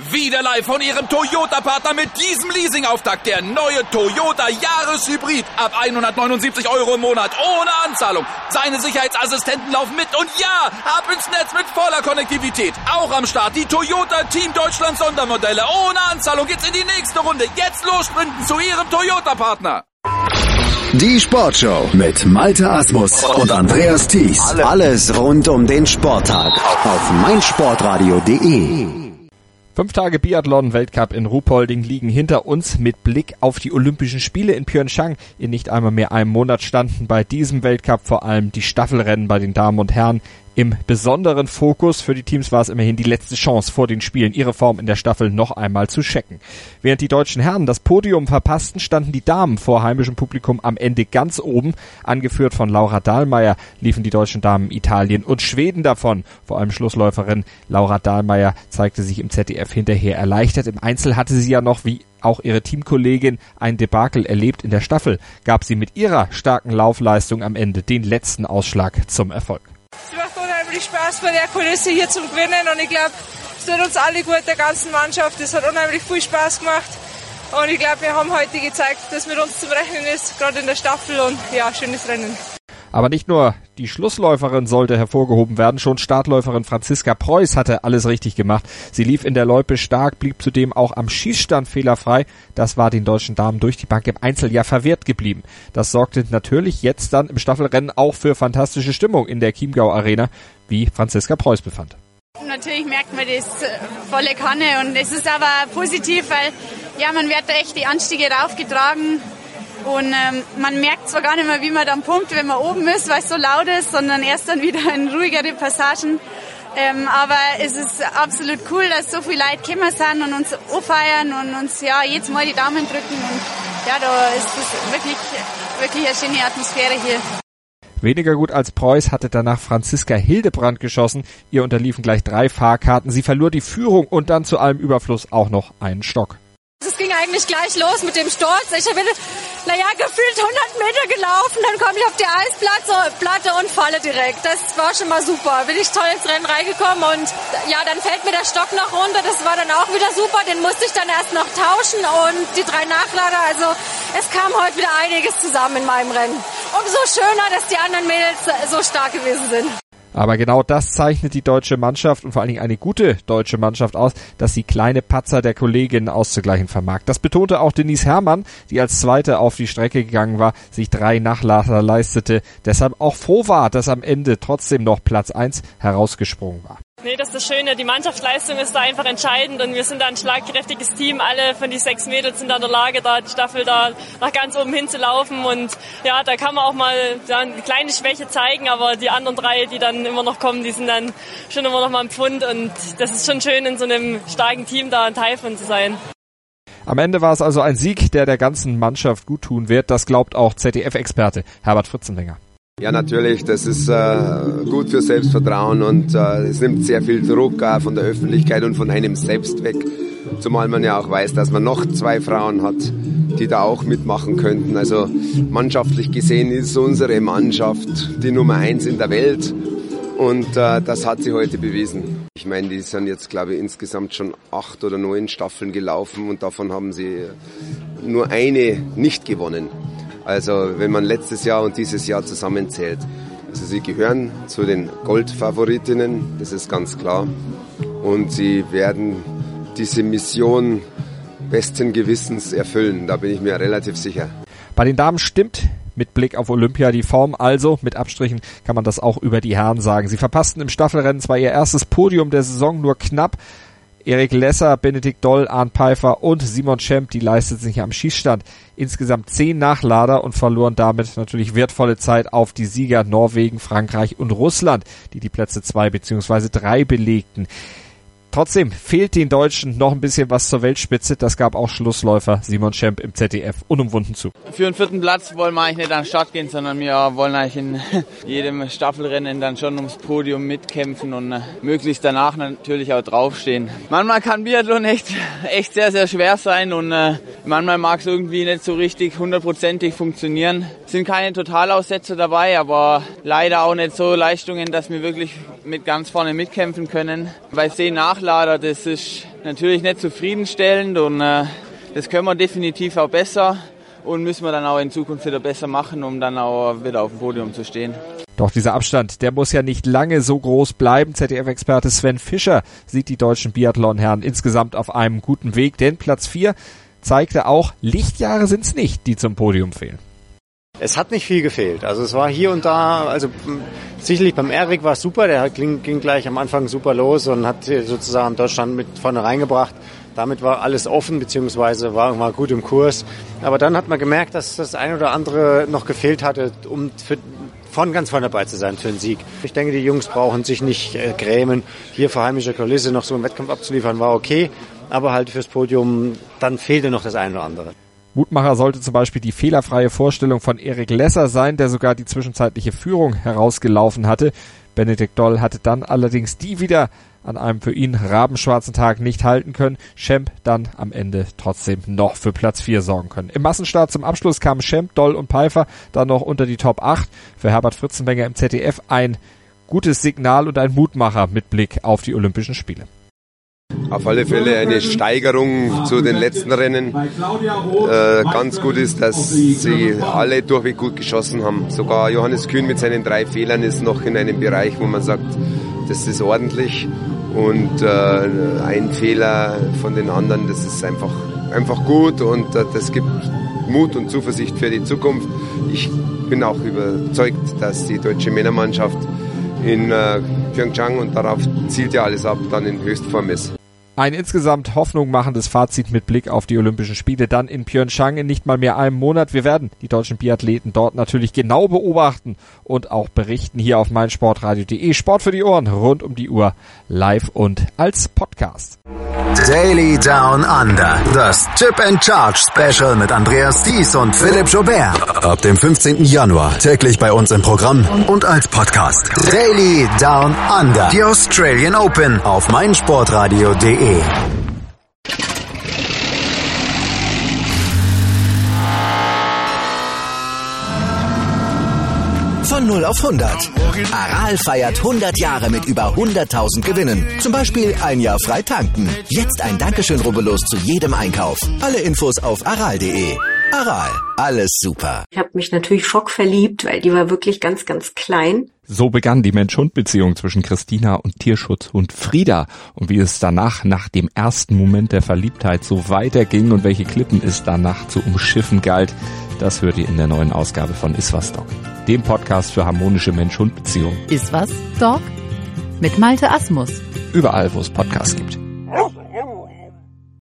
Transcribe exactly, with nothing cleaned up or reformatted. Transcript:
Wieder live von Ihrem Toyota-Partner mit diesem Leasing-Auftakt. Der neue Toyota Jahreshybrid. Ab hundertneunundsiebzig Euro im Monat. Ohne Anzahlung. Seine Sicherheitsassistenten laufen mit. Und ja, ab ins Netz mit voller Konnektivität. Auch am Start die Toyota Team Deutschland Sondermodelle. Ohne Anzahlung geht's in die nächste Runde. Jetzt los sprinten zu Ihrem Toyota-Partner. Die Sportshow mit Malte Asmus und Andreas Thies. Alles rund um den Sporttag auf meinsportradio punkt de. Fünf Tage Biathlon-Weltcup in Ruhpolding liegen hinter uns. Mit Blick auf die Olympischen Spiele in Pyeongchang in nicht einmal mehr einem Monat standen bei diesem Weltcup vor allem die Staffelrennen bei den Damen und Herren im besonderen Fokus. Für die Teams war es immerhin die letzte Chance vor den Spielen, ihre Form in der Staffel noch einmal zu checken. Während die deutschen Herren das Podium verpassten, standen die Damen vor heimischem Publikum am Ende ganz oben. Angeführt von Laura Dahlmeier liefen die deutschen Damen Italien und Schweden davon. Vor allem Schlussläuferin Laura Dahlmeier zeigte sich im Z D F hinterher erleichtert. Im Einzel hatte sie ja noch, wie auch ihre Teamkollegin, ein Debakel erlebt. In der Staffel gab sie mit ihrer starken Laufleistung am Ende den letzten Ausschlag zum Erfolg. Es macht unheimlich Spaß, bei der Kulisse hier zu gewinnen, und ich glaube, es tut uns alle gut, der ganzen Mannschaft. Es hat unheimlich viel Spaß gemacht, und ich glaube, wir haben heute gezeigt, dass mit uns zum Rechnen ist, gerade in der Staffel, und ja, schönes Rennen. Aber nicht nur die Schlussläuferin sollte hervorgehoben werden, schon Startläuferin Franziska Preuß hatte alles richtig gemacht. Sie lief in der Loipe stark, blieb zudem auch am Schießstand fehlerfrei. Das war den deutschen Damen durch die Bank im Einzel ja verwehrt geblieben. Das sorgte natürlich jetzt dann im Staffelrennen auch für fantastische Stimmung in der Chiemgau Arena, wie Franziska Preuß befand. Natürlich merkt man das volle Kanne, und es ist aber positiv, weil ja, man wird echt die Anstiege raufgetragen. Und ähm, man merkt zwar gar nicht mehr, wie man dann pumpt, wenn man oben ist, weil es so laut ist, sondern erst dann wieder in ruhigere Passagen. Ähm, aber es ist absolut cool, dass so viele Leute gekommen sind und uns anfeiern und uns ja jedes Mal die Daumen drücken. Und ja, da ist es wirklich, wirklich eine schöne Atmosphäre hier. Weniger gut als Preuß hatte danach Franziska Hildebrand geschossen. Ihr unterliefen gleich drei Fahrkarten. Sie verlor die Führung und dann zu allem Überfluss auch noch einen Stock. Es ging eigentlich gleich los mit dem Sturz. Ich bin, naja, gefühlt hundert Meter gelaufen, dann komme ich auf die Eisplatte Platte und falle direkt. Das war schon mal super. Bin ich toll ins Rennen reingekommen, und ja, dann fällt mir der Stock noch runter. Das war dann auch wieder super. Den musste ich dann erst noch tauschen, und die drei Nachlader. Also es kam heute wieder einiges zusammen in meinem Rennen. Umso schöner, dass die anderen Mädels so stark gewesen sind. Aber genau das zeichnet die deutsche Mannschaft und vor allen Dingen eine gute deutsche Mannschaft aus, dass sie kleine Patzer der Kolleginnen auszugleichen vermag. Das betonte auch Denise Herrmann, die als Zweite auf die Strecke gegangen war, sich drei Nachlader leistete, deshalb auch froh war, dass am Ende trotzdem noch Platz eins herausgesprungen war. Nee, das ist das Schöne. Die Mannschaftsleistung ist da einfach entscheidend, und wir sind da ein schlagkräftiges Team. Alle von die sechs Mädels sind da in der Lage, da die Staffel da nach ganz oben hin zu laufen, und ja, da kann man auch mal ja, eine kleine Schwäche zeigen, aber die anderen drei, die dann immer noch kommen, die sind dann schon immer noch mal ein Pfund, und das ist schon schön, in so einem starken Team da ein Teil von zu sein. Am Ende war es also ein Sieg, der der ganzen Mannschaft gut tun wird. Das glaubt auch Z D F-Experte Herbert Fritzenwenger. Ja, natürlich, das ist äh, gut für Selbstvertrauen, und äh, es nimmt sehr viel Druck äh, von der Öffentlichkeit und von einem selbst weg. Zumal man ja auch weiß, dass man noch zwei Frauen hat, die da auch mitmachen könnten. Also mannschaftlich gesehen ist unsere Mannschaft die Nummer eins in der Welt, und äh, das hat sie heute bewiesen. Ich meine, die sind jetzt, glaube ich, insgesamt schon acht oder neun Staffeln gelaufen, und davon haben sie nur eine nicht gewonnen. Also wenn man letztes Jahr und dieses Jahr zusammenzählt. Also sie gehören zu den Goldfavoritinnen, das ist ganz klar. Und sie werden diese Mission besten Gewissens erfüllen, da bin ich mir relativ sicher. Bei den Damen stimmt mit Blick auf Olympia die Form, also mit Abstrichen kann man das auch über die Herren sagen. Sie verpassten im Staffelrennen zwar ihr erstes Podium der Saison, nur knapp. Erik Lesser, Benedikt Doll, Arndt Pfeiffer und Simon Schemp, die leisteten sich am Schießstand insgesamt zehn Nachlader und verloren damit natürlich wertvolle Zeit auf die Sieger Norwegen, Frankreich und Russland, die die Plätze zwei bzw. drei belegten. Trotzdem fehlt den Deutschen noch ein bisschen was zur Weltspitze. Das gab auch Schlussläufer Simon Schemp im Z D F unumwunden zu. Für den vierten Platz wollen wir eigentlich nicht an den Start gehen, sondern wir wollen eigentlich in jedem Staffelrennen dann schon ums Podium mitkämpfen und möglichst danach natürlich auch draufstehen. Manchmal kann Biathlon echt, echt sehr, sehr schwer sein, und äh, Manchmal mag es irgendwie nicht so richtig hundertprozentig funktionieren. Es sind keine Totalaussetzer dabei, aber leider auch nicht so Leistungen, dass wir wirklich mit ganz vorne mitkämpfen können. Bei zehn Nachlader, das ist natürlich nicht zufriedenstellend und äh, das können wir definitiv auch besser und müssen wir dann auch in Zukunft wieder besser machen, um dann auch wieder auf dem Podium zu stehen. Doch dieser Abstand, der muss ja nicht lange so groß bleiben. Z D F-Experte Sven Fischer sieht die deutschen Biathlonherren insgesamt auf einem guten Weg, denn Platz vier zeigte auch, Lichtjahre sind's nicht, die zum Podium fehlen. Es hat nicht viel gefehlt. Also es war hier und da, also sicherlich beim Erik war es super, der ging, ging gleich am Anfang super los und hat sozusagen Deutschland mit vorne reingebracht. Damit war alles offen, beziehungsweise war mal gut im Kurs. Aber dann hat man gemerkt, dass das ein oder andere noch gefehlt hatte, um für, von ganz vorne dabei zu sein für einen Sieg. Ich denke, die Jungs brauchen sich nicht äh, grämen. Hier vor heimischer Kulisse noch so einen Wettkampf abzuliefern, war okay. Aber halt fürs Podium, dann fehlte noch das eine oder andere. Mutmacher sollte zum Beispiel die fehlerfreie Vorstellung von Erik Lesser sein, der sogar die zwischenzeitliche Führung herausgelaufen hatte. Benedikt Doll hatte dann allerdings die wieder an einem für ihn rabenschwarzen Tag nicht halten können. Schemp dann am Ende trotzdem noch für Platz vier sorgen können. Im Massenstart zum Abschluss kamen Schemp, Doll und Peifer dann noch unter die Top acht. Für Herbert Fritzenberger im Z D F ein gutes Signal und ein Mutmacher mit Blick auf die Olympischen Spiele. Auf alle Fälle eine Steigerung zu den letzten Rennen. Äh, ganz gut ist, dass sie alle durchweg gut geschossen haben. Sogar Johannes Kühn mit seinen drei Fehlern ist noch in einem Bereich, wo man sagt, das ist ordentlich. Und äh, ein Fehler von den anderen, das ist einfach, einfach gut und äh, das gibt Mut und Zuversicht für die Zukunft. Ich bin auch überzeugt, dass die deutsche Männermannschaft in äh, Pyeongchang, und darauf zielt ja alles ab, dann in Höchstform ist. Ein insgesamt Hoffnung machendes Fazit mit Blick auf die Olympischen Spiele dann in Pyeongchang in nicht mal mehr einem Monat. Wir werden die deutschen Biathleten dort natürlich genau beobachten und auch berichten hier auf meinsportradio punkt de. Sport für die Ohren rund um die Uhr, live und als Podcast. Daily Down Under, das Chip and Charge Special mit Andreas Thies und Philipp Joubert. Ab dem fünfzehnten Januar täglich bei uns im Programm und als Podcast. Daily Down Under, die Australian Open auf meinsportradio punkt de. Von null auf hundert. Aral feiert hundert Jahre mit über hunderttausend Gewinnen. Zum Beispiel ein Jahr frei tanken. Jetzt ein Dankeschön, rubbellos zu jedem Einkauf. Alle Infos auf aral punkt de. Aral, alles super. Ich habe mich natürlich schockverliebt, weil die war wirklich ganz, ganz klein. So begann die Mensch-Hund-Beziehung zwischen Christina und Tierschutzhund Frieda. Und wie es danach, nach dem ersten Moment der Verliebtheit, so weiterging und welche Klippen es danach zu umschiffen galt, das hört ihr in der neuen Ausgabe von Iswas Dog, dem Podcast für harmonische Mensch-Hund-Beziehungen. Iswas Dog? Mit Malte Asmus. Überall, wo es Podcasts gibt.